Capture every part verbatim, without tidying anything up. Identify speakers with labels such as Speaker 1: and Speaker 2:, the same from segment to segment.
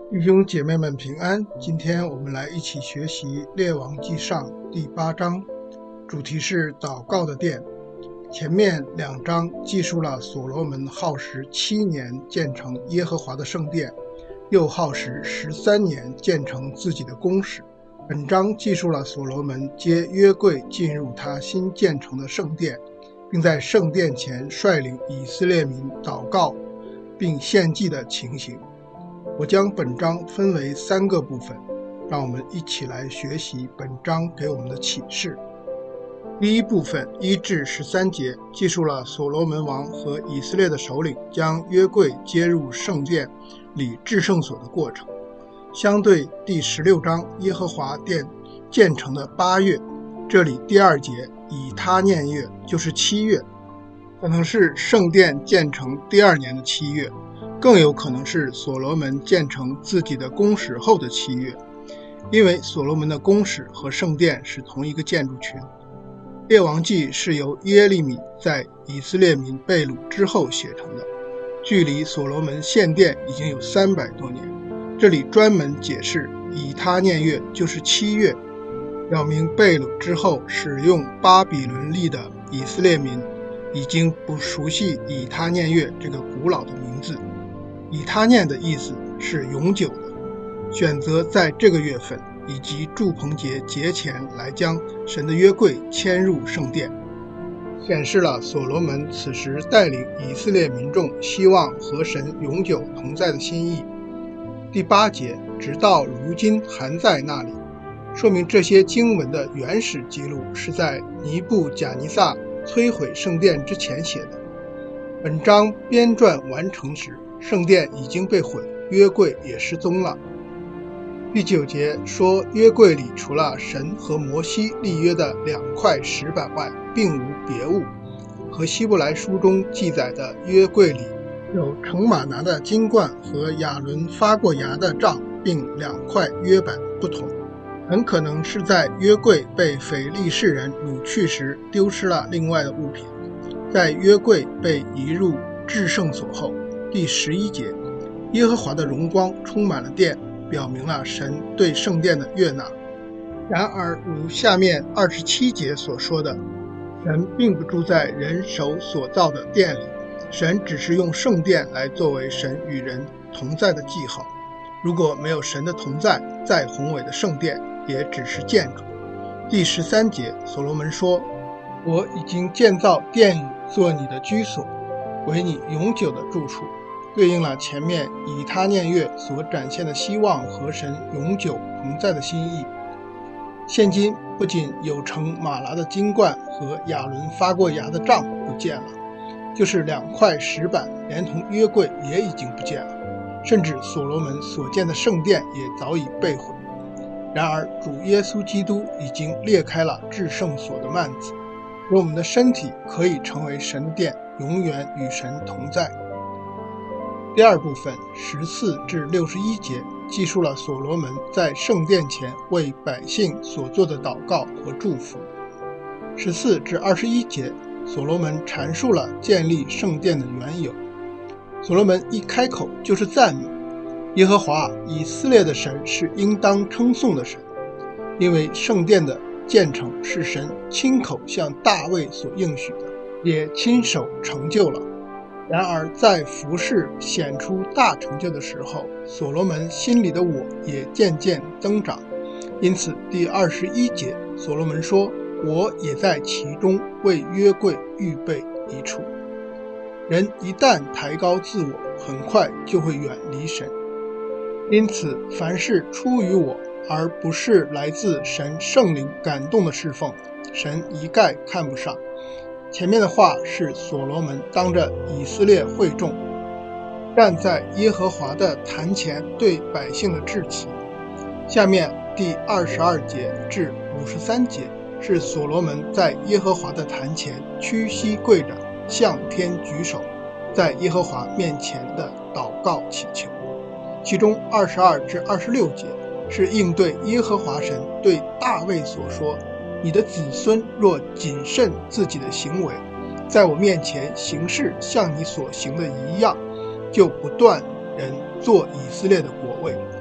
Speaker 1: 弟兄姐妹们平安，今天我们来一起学习列王纪上第八章，主题是祷告的殿。前面两章记述了所罗门耗时七年建成耶和华的圣殿，又耗时十三年建成自己的宫室。本章记述了所罗门接约柜进入他新建成的圣殿，并在圣殿前率领以色列民祷告并献祭的情形。我将本章分为三个部分，让我们一起来学习本章给我们的启示。第一部分一至十三节记述了所罗门王和以色列的首领将约柜接入圣殿里至圣所的过程，相对第十六章耶和华殿建成的八月，这里第二节以他念月就是七月，可能是圣殿建成第二年的七月，更有可能是所罗门建成自己的宫室后的七月，因为所罗门的宫室和圣殿是同一个建筑群。列王纪是由耶利米在以色列民被掳之后写成的，距离所罗门献殿已经有三百多年。这里专门解释以他念月就是七月，表明被掳之后使用巴比伦历的以色列民已经不熟悉以他念月这个古老的名字。以他念的意思是永久的，选择在这个月份以及住棚节节前来将神的约柜迁入圣殿，显示了所罗门此时带领以色列民众希望和神永久同在的心意。第八节直到如今还在那里，说明这些经文的原始记录是在尼布甲尼撒摧毁圣殿之前写的。本章编撰完成时，圣殿已经被毁，约柜也失踪了。第九节说约柜里除了神和摩西立约的两块石板外，并无别物，和希伯来书中记载的约柜里有盛玛拿的金罐和亚伦发过芽的杖并两块约板不同，很可能是在约柜被腓利士人掳去时丢失了另外的物品。在约柜被移入至圣所后，第十一节耶和华的荣光充满了殿，表明了神对圣殿的悦纳。然而如下面二十七节所说的，神并不住在人手所造的殿里，神只是用圣殿来作为神与人同在的记号。如果没有神的同在，再宏伟的圣殿也只是建筑。第十三节所罗门说，我已经建造殿宇做你的居所，为你永久的住处，对应了前面以他念月所展现的希望和神永久同在的心意。现今不仅有盛玛拿的金罐和亚伦发过芽的杖不见了，就是两块石板连同约柜也已经不见了，甚至所罗门所建的圣殿也早已被毁。然而主耶稣基督已经裂开了至圣所的幔子，使我们的身体可以成为神的殿，永远与神同在。第二部分十四至六十一节记述了所罗门在圣殿前为百姓所做的祷告和祝福。十四至二十一节所罗门阐述了建立圣殿的缘由。所罗门一开口就是赞美耶和华，以色列的神是应当称颂的神，因为圣殿的建成是神亲口向大卫所应许的，也亲手成就了。然而在服事显出大成就的时候，所罗门心里的我也渐渐增长。因此第二十一节所罗门说，我也在其中为约柜预备一处。人一旦抬高自我，很快就会远离神。因此凡是出于我而不是来自神圣灵感动的侍奉，神一概看不上。前面的话是所罗门当着以色列会众站在耶和华的坛前对百姓的致辞。下面第二十二节至五十三节是所罗门在耶和华的坛前屈膝跪着，向天举手，在耶和华面前的祷告祈求。其中二十二至二十六节是应对耶和华神对大卫所说，你的子孙若谨慎自己的行为，在我面前行事像你所行的一样，就不断人做以色列的国位。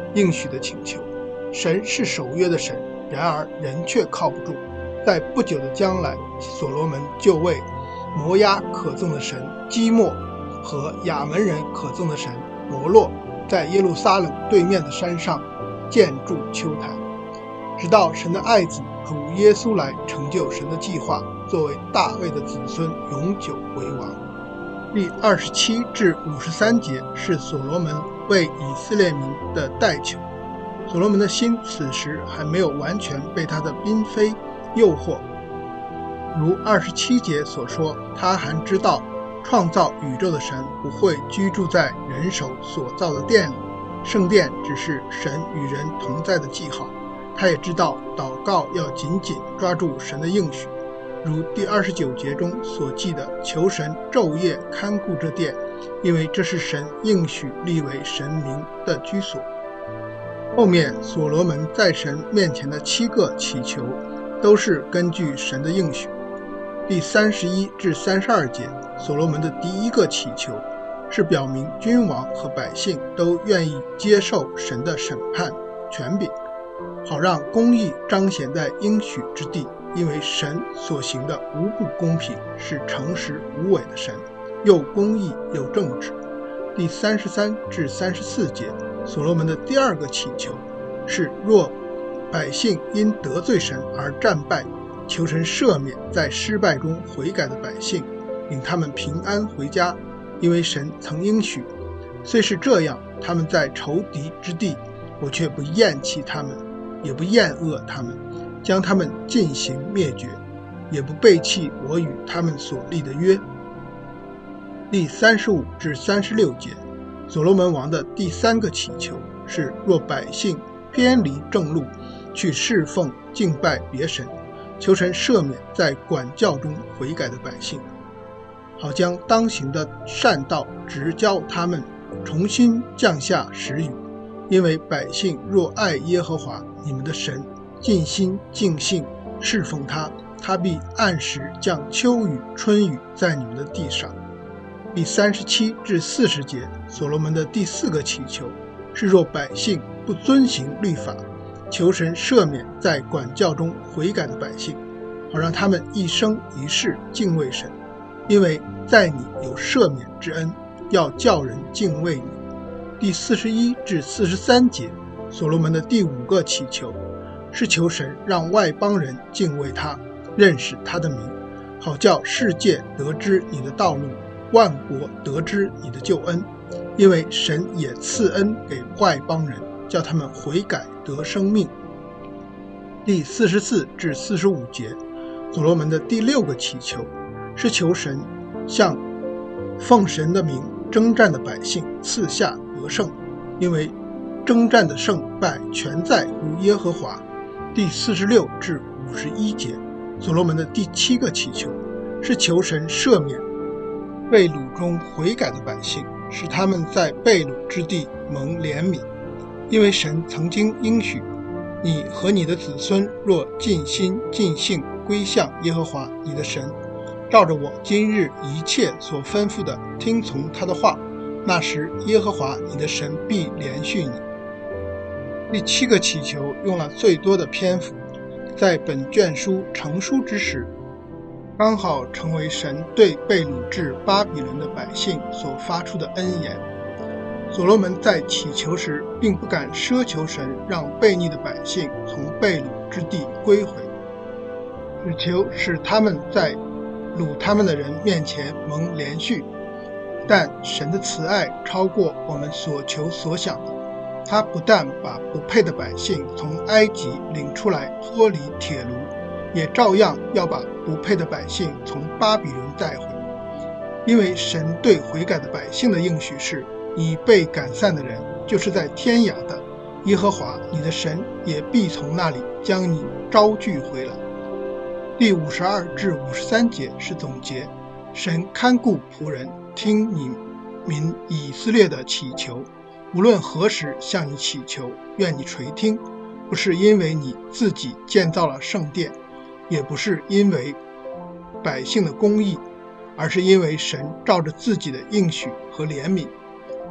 Speaker 1: 应许的请求。神是守约的神，然而人却靠不住。在不久的将来，所罗门就为摩押可憎的神基莫和亚门人可憎的神摩洛，在耶路撒冷对面的山上建筑丘坛，直到神的爱子主耶稣来成就神的计划，作为大卫的子孙永久为王。第二十七至五十三节是所罗门为以色列民的代求。所罗门的心此时还没有完全被他的嫔妃诱惑，如二十七节所说，他还知道创造宇宙的神不会居住在人手所造的殿里，圣殿只是神与人同在的记号。他也知道祷告要紧紧抓住神的应许，如第二十九节中所记的，求神昼夜看顾这殿，因为这是神应许立为神名的居所。后面所罗门在神面前的七个祈求都是根据神的应许。第三十一至三十二节，所罗门的第一个祈求是表明君王和百姓都愿意接受神的审判权柄，好让公义彰显在应许之地，因为神所行的无不公平，是诚实无伪的神，又公义又正直。第三十三至三十四节，所罗门的第二个祈求是，若百姓因得罪神而战败，求神赦免在失败中悔改的百姓，领他们平安回家，因为神曾应许，虽是这样，他们在仇敌之地，我却不厌弃他们，也不厌恶他们，将他们尽行灭绝，也不背弃我与他们所立的约。第三十五至三十六节，所罗门王的第三个祈求是，若百姓偏离正路，去侍奉敬拜别神，求神赦免在管教中悔改的百姓，好将当行的善道指教他们，重新降下时雨。因为百姓若爱耶和华你们的神，尽心尽性侍奉他，他必按时降秋雨春雨在你们的地上。第三十七至四十节，所罗门的第四个祈求是，若百姓不遵行律法，求神赦免在管教中悔改的百姓，好让他们一生一世敬畏神，因为在你有赦免之恩，要叫人敬畏你。第四十一至四十三节，所罗门的第五个祈求是求神让外邦人敬畏他，认识他的名，好叫世界得知你的道路，万国得知你的救恩，因为神也赐恩给外邦人，叫他们悔改得生命。第四十四至四十五节，所罗门的第六个祈求是求神向奉神的名征战的百姓赐下得胜，因为征战的胜败全在乎耶和华。第四十六至五十一节，所罗门的第七个祈求是求神赦免被掳中悔改的百姓，使他们在被掳之地蒙怜悯，因为神曾经应许，你和你的子孙若尽心尽性归向耶和华你的神，照着我今日一切所吩咐的听从他的话，那时耶和华你的神必怜恤你。第七个祈求用了最多的篇幅，在本卷书成书之时，刚好成为神对被掳至巴比伦的百姓所发出的恩言。所罗门在祈求时并不敢奢求神让悖逆的百姓从被掳之地归回，只求使他们在掳他们的人面前蒙怜恤。但神的慈爱超过我们所求所想的，他不但把不配的百姓从埃及领出来脱离铁炉，也照样要把不配的百姓从巴比伦带回。因为神对悔改的百姓的应许是，你被赶散的人就是在天涯的，耶和华你的神也必从那里将你招聚回来。第五十二至五十三节是总结，神看顾仆人，听你民以色列的祈求，无论何时向你祈求，愿你垂听，不是因为你自己建造了圣殿，也不是因为百姓的公义，而是因为神照着自己的应许和怜悯，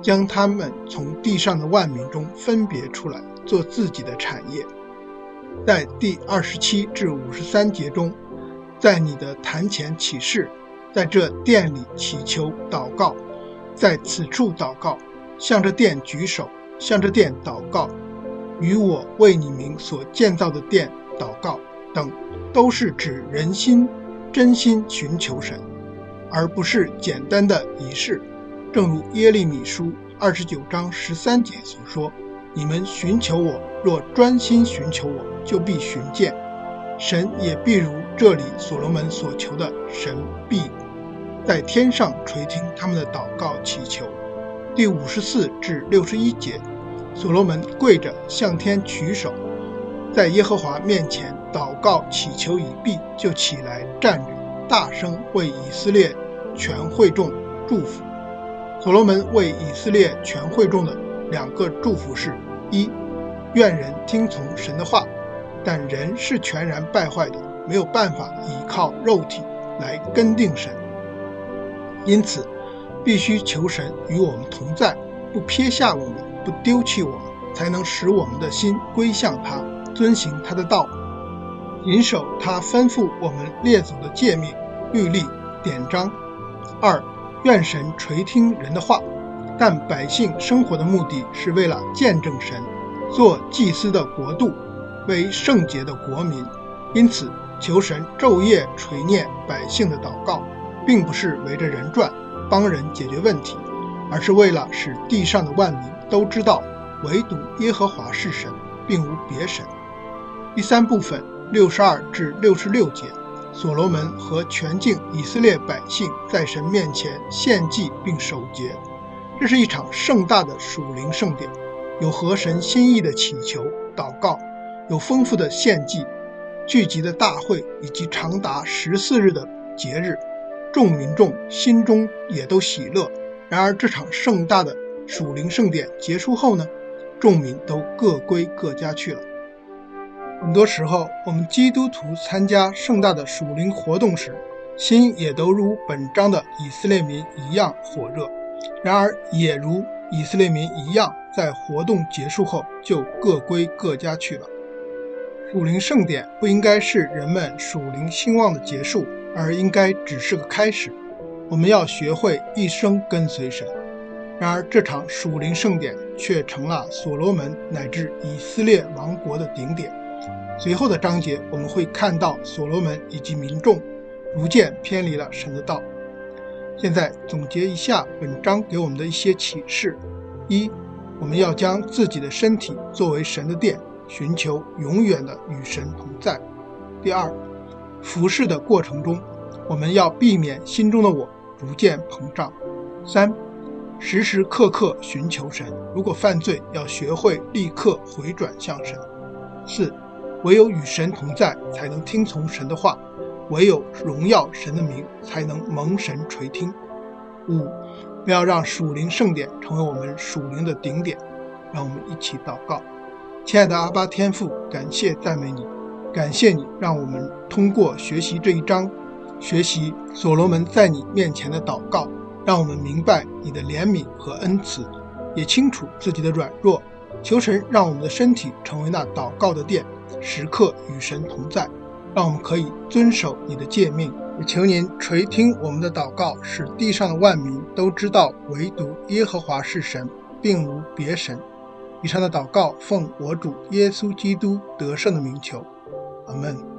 Speaker 1: 将他们从地上的万民中分别出来，做自己的产业。在第二十七至五十三节中，在你的坛前起誓，在这殿里祈求祷告，在此处祷告，向着殿举手，向着殿祷告，与我为你名所建造的殿祷告等，都是指人心真心寻求神，而不是简单的仪式。正如耶利米书二十九章十三节所说，你们寻求我，若专心寻求我，就必寻见。神也必如这里所罗门所求的，神必在天上垂听他们的祷告祈求。第五十四至六十一节，所罗门跪着向天举手，在耶和华面前祷告祈求已毕，就起来站着，大声为以色列全会众祝福。所罗门为以色列全会众的两个祝福是：一，愿人听从神的话，但人是全然败坏的，没有办法依靠肉体来跟定神，因此必须求神与我们同在，不撇下我们，不丢弃我们，才能使我们的心归向他，遵行他的道，谨守他吩咐我们列祖的诫命、律例、典章。二，愿神垂听人的话，但百姓生活的目的是为了见证神，做祭司的国度，为圣洁的国民，因此求神昼夜垂念百姓的祷告，并不是围着人转，帮人解决问题，而是为了使地上的万民都知道，唯独耶和华是神，并无别神。第三部分六十二至六十六节，所罗门和全境以色列百姓在神面前献祭并守节，这是一场盛大的属灵盛典，有合神心意的祈求祷告，有丰富的献祭，聚集的大会，以及长达十四日的节日，众民众心中也都喜乐。然而这场盛大的属灵盛典结束后呢，众民都各归各家去了。很多时候我们基督徒参加盛大的属灵活动时，心也都如本章的以色列民一样火热，然而也如以色列民一样，在活动结束后就各归各家去了。属灵盛典不应该是人们属灵兴旺的结束，而应该只是个开始。我们要学会一生跟随神。然而这场属灵盛典却成了所罗门乃至以色列王国的顶点。随后的章节我们会看到所罗门以及民众逐渐偏离了神的道。现在总结一下本章给我们的一些启示：一，我们要将自己的身体作为神的殿，寻求永远的与神同在。第二，服事的过程中，我们要避免心中的我逐渐膨胀。三，时时刻刻寻求神，如果犯罪，要学会立刻回转向神。四，唯有与神同在，才能听从神的话，唯有荣耀神的名，才能蒙神垂听。五，不要让属灵盛典成为我们属灵的顶点。让我们一起祷告。亲爱的阿爸天父，感谢赞美你，感谢你让我们通过学习这一章，学习所罗门在你面前的祷告，让我们明白你的怜悯和恩慈，也清楚自己的软弱。求神让我们的身体成为那祷告的殿，时刻与神同在，让我们可以遵守你的诫命。也求您垂听我们的祷告，使地上的万民都知道唯独耶和华是神，并无别神。以上的祷告奉我主耶稣基督得胜的名求，阿们。